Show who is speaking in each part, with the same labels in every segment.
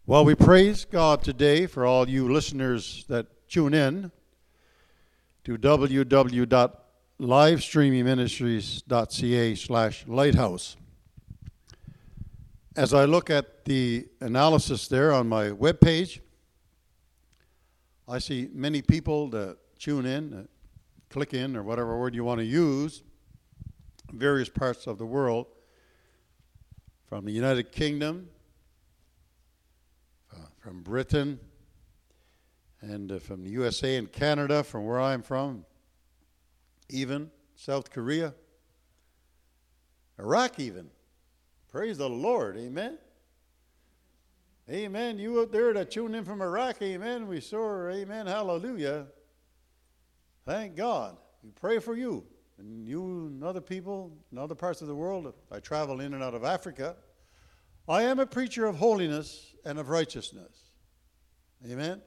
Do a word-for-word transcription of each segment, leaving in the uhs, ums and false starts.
Speaker 1: Well, we praise God today for all you listeners that tune in to w w w dot livestreamingministries dot c a slash lighthouse. As I look at the analysis there on my webpage, I see many people that tune in, that click in, or whatever word you want to use, various parts of the world, from the United Kingdom, uh, from Britain, and uh, from the U S A and Canada, from where I'm from, even South Korea, Iraq even. Praise the Lord, amen. Amen. You out there that tune in from Iraq, amen. We saw, amen, hallelujah. Thank God. We pray for you. And you and other people in other parts of the world. I travel in and out of Africa. I am a preacher of holiness and of righteousness. Amen?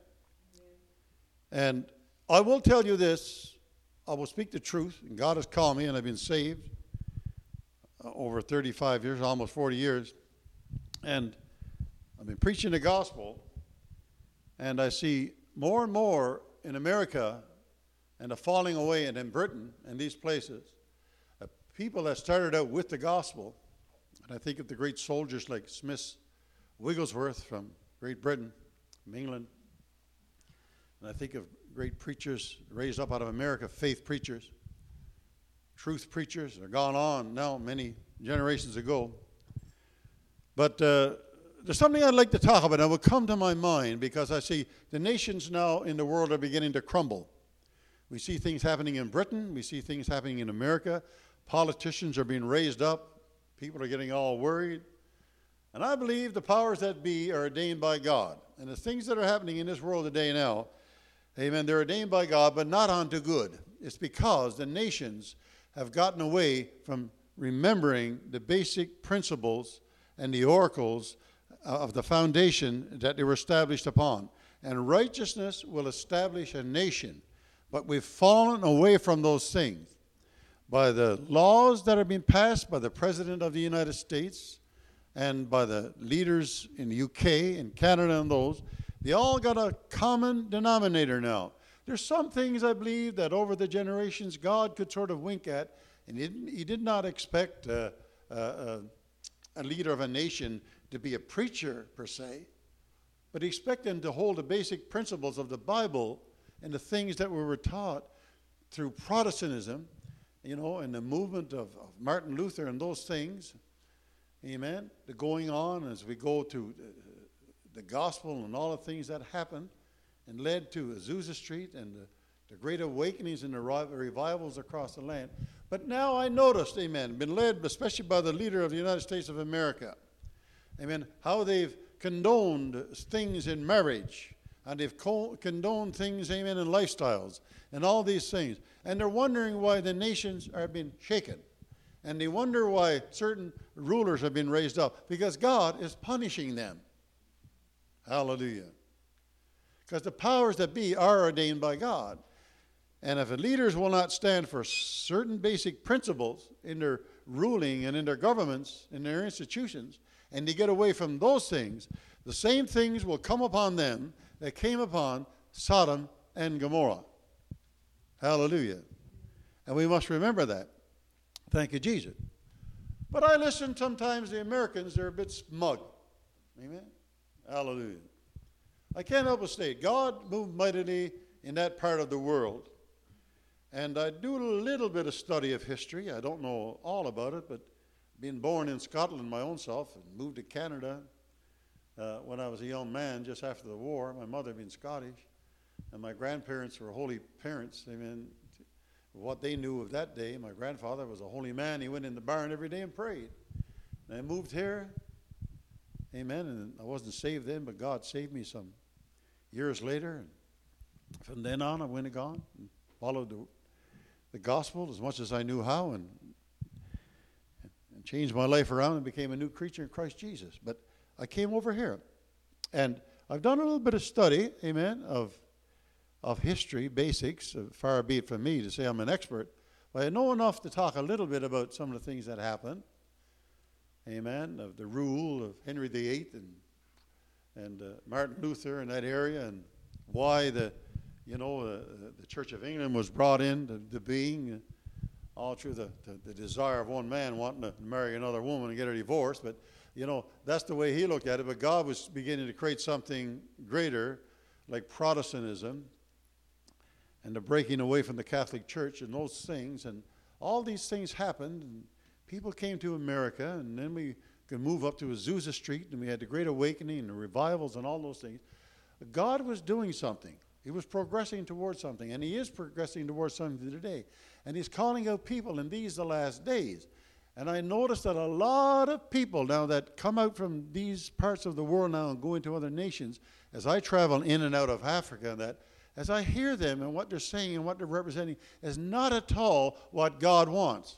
Speaker 1: And I will tell you this. I will speak the truth. And God has called me, and I've been saved over thirty-five years, almost forty years. And I've been preaching the gospel. And I see more and more in America and a falling away, and in Britain and these places, uh, people that started out with the gospel. And I think of the great soldiers like Smith Wigglesworth from Great Britain, from England. And I think of great preachers raised up out of America, faith preachers, truth preachers. They're gone on now many generations ago. But uh, there's something I'd like to talk about. It will come to my mind because I see the nations now in the world are beginning to crumble. We see things happening in Britain. We see things happening in America. Politicians are being raised up. People are getting all worried. And I believe the powers that be are ordained by God. And the things that are happening in this world today now, amen, they're ordained by God, but not unto good. It's because the nations have gotten away from remembering the basic principles and the oracles of the foundation that they were established upon. And righteousness will establish a nation. But we've fallen away from those things. By the laws that have been passed by the President of the United States and by the leaders in the U K and Canada and those, they all got a common denominator now. There's some things, I believe, that over the generations God could sort of wink at, and he, didn't, he did not expect uh, uh, uh, a leader of a nation to be a preacher, per se, but he expected him to hold the basic principles of the Bible and the things that we were taught through Protestantism, you know, and the movement of, of Martin Luther and those things, amen, the going on as we go to uh, the gospel and all the things that happened and led to Azusa Street and the, the great awakenings and the revivals across the land. But now I noticed, amen, been led especially by the leader of the United States of America, amen, how they've condoned things in marriage, and they've co- condoned things, amen, in lifestyles and all these things. And they're wondering why the nations are being shaken. And they wonder why certain rulers have been raised up. Because God is punishing them. Hallelujah. Because the powers that be are ordained by God. And if the leaders will not stand for certain basic principles in their ruling and in their governments, in their institutions, and they get away from those things, the same things will come upon them that came upon Sodom and Gomorrah. Hallelujah. And we must remember that. Thank you, Jesus. But I listen sometimes, the Americans, they're a bit smug. Amen? Hallelujah. I can't help but state, God moved mightily in that part of the world. And I do a little bit of study of history. I don't know all about it, but being born in Scotland my own self and moved to Canada uh, when I was a young man just after the war, my mother being Scottish, and my grandparents were holy parents. I mean, what they knew of that day, my grandfather was a holy man. He went in the barn every day and prayed. And I moved here, amen, and I wasn't saved then, but God saved me some years later. And from then on, I went and gone and followed the, the gospel as much as I knew how, and, and changed my life around and became a new creature in Christ Jesus. But I came over here, and I've done a little bit of study, amen, of of history, basics. Far be it from me to say I'm an expert, but I know enough to talk a little bit about some of the things that happened, amen, of the rule of Henry the Eighth and and uh, Martin Luther in that area, and why the, you know, uh, the Church of England was brought into to being, uh, all through the, the, the desire of one man wanting to marry another woman and get a divorce. But, you know, that's the way he looked at it. But God was beginning to create something greater, like Protestantism, and the breaking away from the Catholic Church and those things. And all these things happened, and people came to America, and then we could move up to Azusa Street, and we had the Great Awakening and the revivals and all those things. God was doing something. He was progressing towards something, and he is progressing towards something today. And he's calling out people in these the last days. And I noticed that a lot of people now that come out from these parts of the world now and go into other nations, as I travel in and out of Africa, and that as I hear them and what they're saying and what they're representing is not at all what God wants.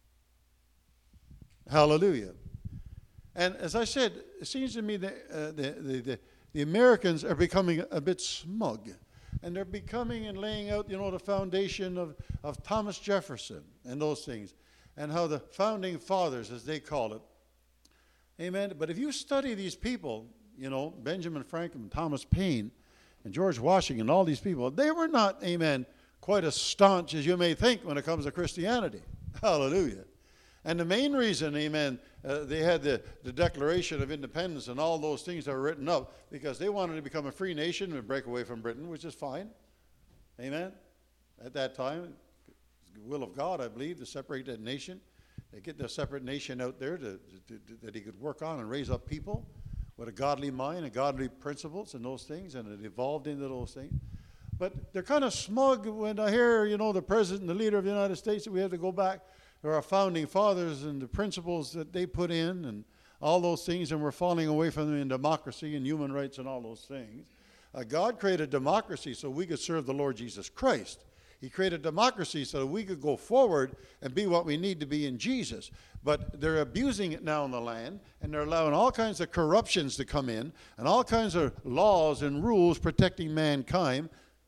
Speaker 1: Hallelujah. And as I said, it seems to me that uh, the, the, the, the Americans are becoming a bit smug. And they're becoming and laying out, you know, the foundation of, of Thomas Jefferson and those things. And how the founding fathers, as they call it. Amen. But if you study these people, you know, Benjamin Franklin, Thomas Paine, and George Washington, all these people, they were not, amen, quite as staunch as you may think when it comes to Christianity. Hallelujah. And the main reason, amen, uh, they had the, the Declaration of Independence and all those things that were written up because they wanted to become a free nation and break away from Britain, which is fine. Amen. At that time, it's the will of God, I believe, to separate that nation. They get the separate nation out there to, to, to, that he could work on and raise up people with a godly mind and godly principles and those things, and it evolved into those things. But they're kind of smug when I hear, you know, the president and the leader of the United States that we have to go back to our founding fathers and the principles that they put in and all those things, and we're falling away from them in democracy and human rights and all those things. Uh, God created democracy so we could serve the Lord Jesus Christ. He created democracy so that we could go forward and be what we need to be in Jesus. But they're abusing it now in the land, and they're allowing all kinds of corruptions to come in and all kinds of laws and rules protecting mankind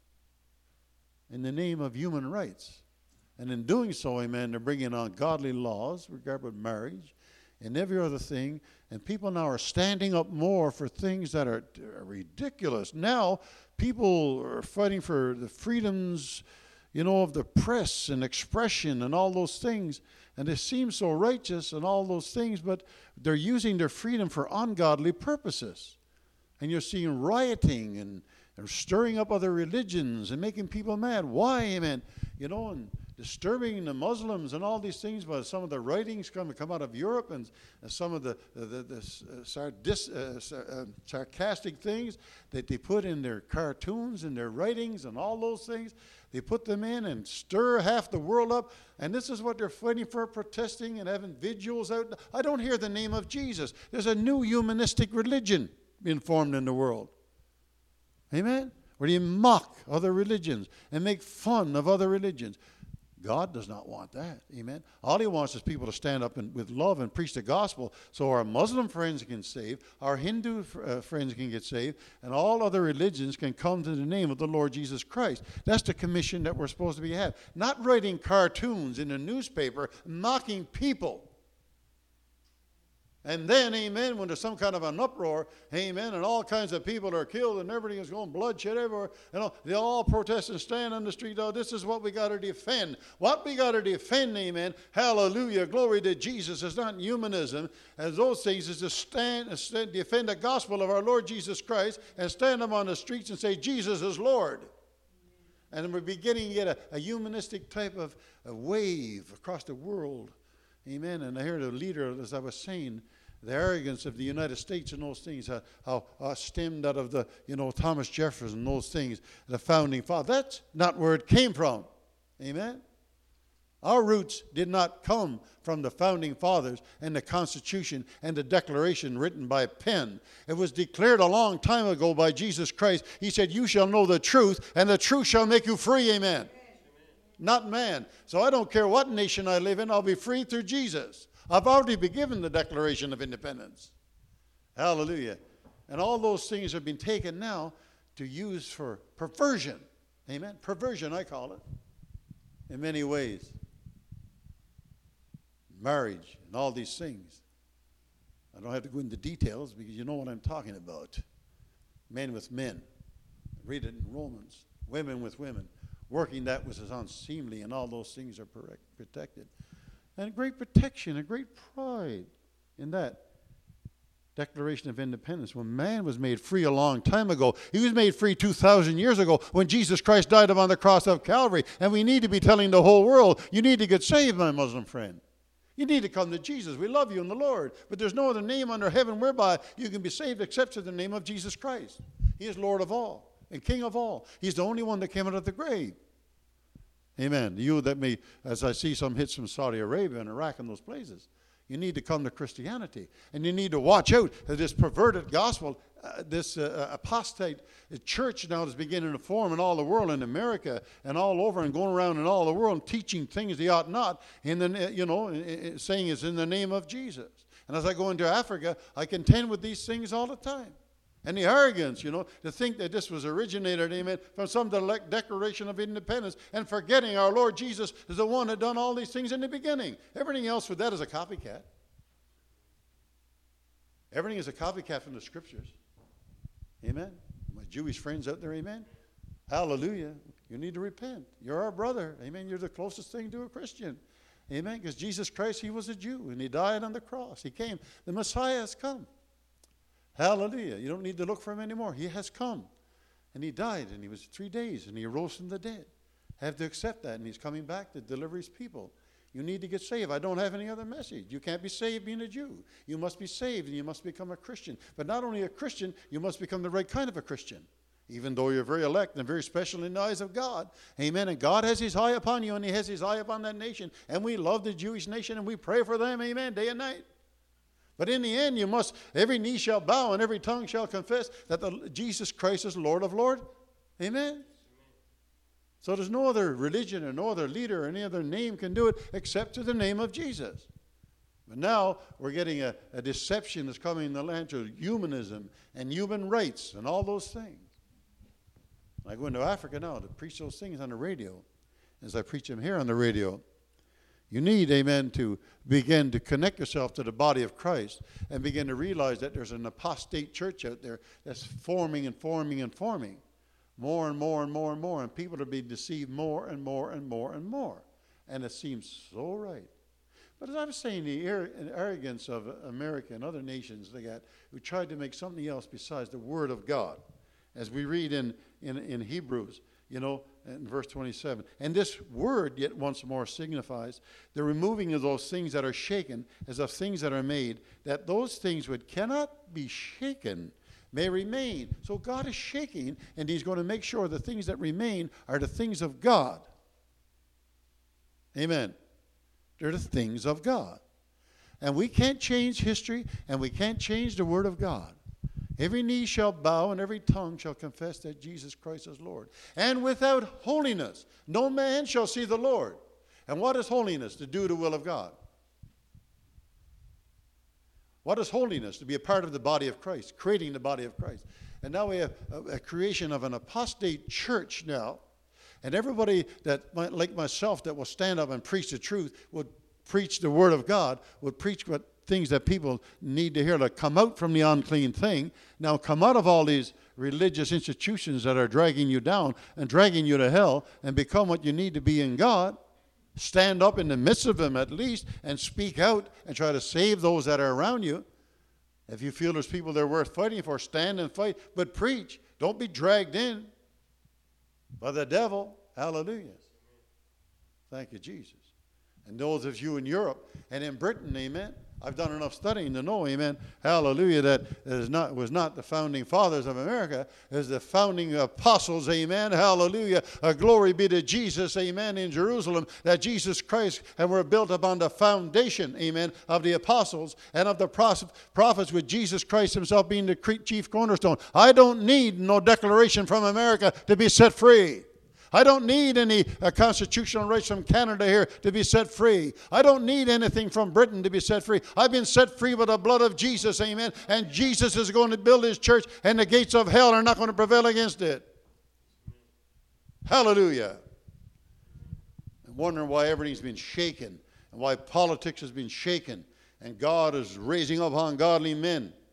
Speaker 1: in the name of human rights. And in doing so, amen, they're bringing on godly laws regarding marriage and every other thing. And people now are standing up more for things that are, are ridiculous. Now, people are fighting for the freedoms, you know, of the press and expression and all those things. And they seem so righteous and all those things, but they're using their freedom for ungodly purposes. And you're seeing rioting and, and stirring up other religions and making people mad. Why, amen? You know, and disturbing the Muslims and all these things, but some of the writings come come out of Europe, and, and some of the the, the, the uh, sardis, uh, uh, sarcastic things that they put in their cartoons and their writings and all those things, they put them in and stir half the world up. And this is what they're fighting for, protesting and having vigils out. I don't hear the name of Jesus. There's a new humanistic religion being formed in the world. Amen? Where you mock other religions and make fun of other religions. God does not want that. Amen. All he wants is people to stand up and, with love and preach the gospel so our Muslim friends can save, our Hindu uh, friends can get saved, and all other religions can come to the name of the Lord Jesus Christ. That's the commission that we're supposed to be having. Not writing cartoons in a newspaper mocking people. And then, amen, when there's some kind of an uproar, amen, and all kinds of people are killed and everything is going bloodshed everywhere, you know, they all protest and stand on the street. Oh, this is what we got to defend. What we got to defend, amen, hallelujah, glory to Jesus, is not humanism, as those things is to stand, stand defend the gospel of our Lord Jesus Christ and stand up on the streets and say, Jesus is Lord. And we're beginning to get a, a humanistic type of a wave across the world. Amen. And I heard a leader, as I was saying, the arrogance of the United States and those things, how, how uh, stemmed out of the, you know, Thomas Jefferson and those things, the founding father. That's not where it came from. Amen. Our roots did not come from the founding fathers and the Constitution and the Declaration written by pen. It was declared a long time ago by Jesus Christ. He said, you shall know the truth, and the truth shall make you free. Amen. Not man. So I don't care what nation I live in, I'll be free through Jesus. I've already been given the Declaration of Independence. Hallelujah. And all those things have been taken now to use for perversion. Amen. Perversion, I call it, in many ways. Marriage and all these things. I don't have to go into details because you know what I'm talking about. Men with men. Read it in Romans. Women with women. Working that which is unseemly, and all those things are protected. And a great protection, a great pride in that Declaration of Independence. When man was made free a long time ago, he was made free two thousand years ago when Jesus Christ died upon the cross of Calvary. And we need to be telling the whole world, you need to get saved, my Muslim friend. You need to come to Jesus. We love you in the Lord. But there's no other name under heaven whereby you can be saved except through the name of Jesus Christ. He is Lord of all and King of all. He's the only one that came out of the grave. Amen. You that may, as I see some hits from Saudi Arabia and Iraq and those places, you need to come to Christianity. And you need to watch out that this perverted gospel, uh, this uh, apostate church now is beginning to form in all the world, in America and all over, and going around in all the world and teaching things they ought not, in the, you know, saying it's in the name of Jesus. And as I go into Africa, I contend with these things all the time. And the arrogance, you know, to think that this was originated, amen, from some Declaration of Independence, and forgetting our Lord Jesus is the one that done all these things in the beginning. Everything else with that is a copycat. Everything is a copycat from the Scriptures. Amen. My Jewish friends out there, amen. Hallelujah. You need to repent. You're our brother. Amen. You're the closest thing to a Christian. Amen. Because Jesus Christ, he was a Jew, and he died on the cross. He came. The Messiah has come. Hallelujah. You don't need to look for him anymore. He has come. And he died, and he was three days, and he arose from the dead. Have to accept that, and he's coming back to deliver his people. You need to get saved. I don't have any other message. You can't be saved being a Jew. You must be saved, and you must become a Christian. But not only a Christian, you must become the right kind of a Christian. Even though you're very elect and very special in the eyes of God. Amen. And God has his eye upon you, and he has his eye upon that nation. And we love the Jewish nation, and we pray for them, amen, day and night. But in the end, you must, every knee shall bow and every tongue shall confess that the, Jesus Christ is Lord of Lords. Amen? Amen. So there's no other religion or no other leader or any other name can do it except to the name of Jesus. But now we're getting a, a deception that's coming in the land to humanism and human rights and all those things. I go into Africa now to preach those things on the radio. As I preach them here on the radio, you need, amen, to begin to connect yourself to the body of Christ and begin to realize that there's an apostate church out there that's forming and forming and forming more and more and more and more, and people are being deceived more and more and more and more. And it seems so right. But as I was saying, the arrogance of America and other nations they got who tried to make something else besides the Word of God, as we read in, in, in Hebrews, you know, in verse twenty-seven. And this word yet once more signifies the removing of those things that are shaken as of things that are made, that those things which cannot be shaken may remain. So God is shaking, and he's going to make sure the things that remain are the things of God. Amen. They're the things of God. And we can't change history, and we can't change the Word of God. Every knee shall bow and every tongue shall confess that Jesus Christ is Lord. And without holiness, no man shall see the Lord. And what is holiness? To do the will of God. What is holiness? To be a part of the body of Christ, creating the body of Christ. And now we have a, a creation of an apostate church now. And everybody that, like myself, that will stand up and preach the truth, would preach the Word of God, would preach what things that people need to hear, like come out from the unclean thing. Now come out of all these religious institutions that are dragging you down and dragging you to hell, and become what you need to be in God. Stand up in the midst of them at least and speak out and try to save those that are around you. If you feel there's people that are worth fighting for, stand and fight, but preach. Don't be dragged in by the devil. Hallelujah. Thank you, Jesus. And those of you in Europe and in Britain, amen, I've done enough studying to know, amen, hallelujah, that it is not, was not the founding fathers of America, it was the founding apostles, amen, hallelujah, a glory be to Jesus, amen, in Jerusalem, that Jesus Christ, and we're built upon the foundation, amen, of the apostles and of the prophets, with Jesus Christ himself being the chief cornerstone. I don't need no declaration from America to be set free. I don't need any uh, constitutional rights from Canada here to be set free. I don't need anything from Britain to be set free. I've been set free by the blood of Jesus, amen. And Jesus is going to build his church, and the gates of hell are not going to prevail against it. Hallelujah. I'm wondering why everything's been shaken, and why politics has been shaken, and God is raising up ungodly men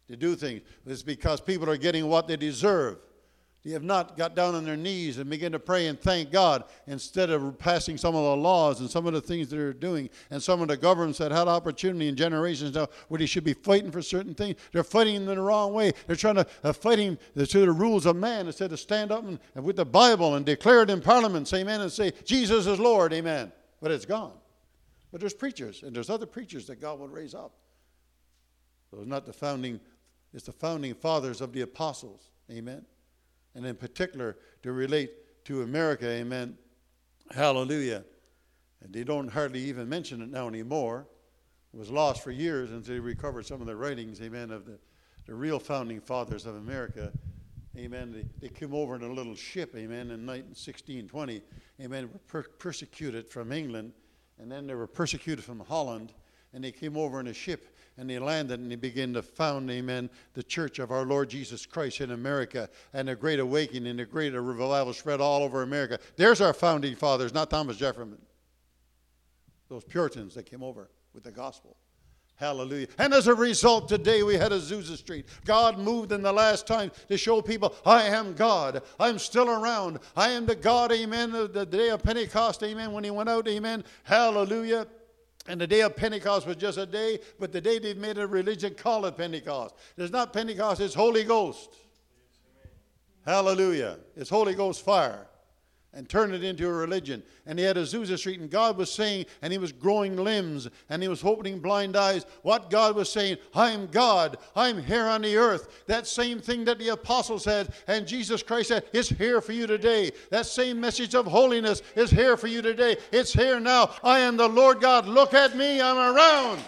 Speaker 1: to do things. It's because people are getting what they deserve. They have not got down on their knees and begin to pray and thank God instead of passing some of the laws and some of the things they're doing. And some of the governments that had opportunity in generations now where they should be fighting for certain things, they're fighting in the wrong way. They're trying to uh, fighting to the rules of man instead of stand up and, and with the Bible and declare it in parliaments, amen, and say, Jesus is Lord, amen. But it's gone. But there's preachers, and there's other preachers that God will raise up. So it's not the founding, it's the founding fathers of the apostles, amen. And in particular, to relate to America, amen, hallelujah. And they don't hardly even mention it now anymore. It was lost for years until they recovered some of the writings, amen, of the, the real founding fathers of America, amen. They, they came over in a little ship, amen, in sixteen twenty, amen, were per- persecuted from England, and then they were persecuted from Holland, and they came over in a ship, and they landed, and they began to found, amen, the church of our Lord Jesus Christ in America, and a great awakening and a great revival spread all over America. There's our founding fathers, not Thomas Jefferson. Those Puritans that came over with the gospel. Hallelujah. And as a result, today we had Azusa Street. God moved in the last time to show people, I am God. I'm still around. I am the God, amen, of the day of Pentecost, amen, when he went out, amen. Hallelujah. And the day of Pentecost was just a day, but the day they've made a religion, call it Pentecost. It's not Pentecost, it's Holy Ghost. Yes, hallelujah. It's Holy Ghost fire. And turned it into a religion. And he had Azusa Street, and God was saying, and he was growing limbs, and he was opening blind eyes. What God was saying, I am God. I'm here on the earth. That same thing that the apostles said, and Jesus Christ said, it's here for you today. That same message of holiness is here for you today. It's here now. I am the Lord God. Look at me. I'm around.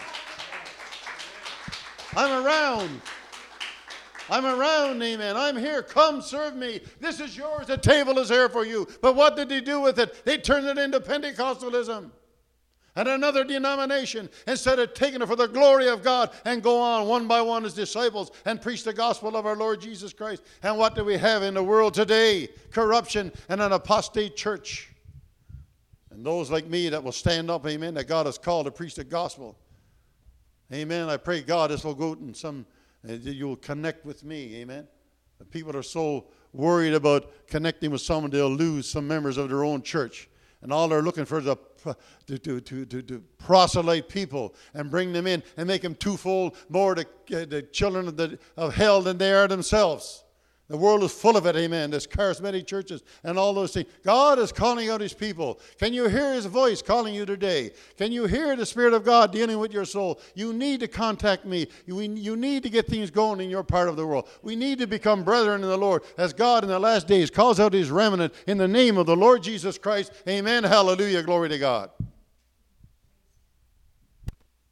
Speaker 1: I'm around. I'm around, amen. I'm here. Come serve me. This is yours. The table is here for you. But what did they do with it? They turned it into Pentecostalism and another denomination instead of taking it for the glory of God and go on one by one as disciples and preach the gospel of our Lord Jesus Christ. And what do we have in the world today? Corruption and an apostate church. And those like me that will stand up, amen, that God has called to preach the gospel. Amen. I pray God this will go out in some... You'll connect with me, amen. People are so worried about connecting with someone, they'll lose some members of their own church. And all they're looking for is a, to, to, to, to, to proselyte people and bring them in and make them twofold more the, uh, the children of, the, of hell than they are themselves. The world is full of it, amen. There's charismatic churches and all those things. God is calling out his people. Can you hear his voice calling you today? Can you hear the Spirit of God dealing with your soul? You need to contact me. You, you need to get things going in your part of the world. We need to become brethren in the Lord as God in the last days calls out his remnant in the name of the Lord Jesus Christ. Amen. Hallelujah. Glory to God.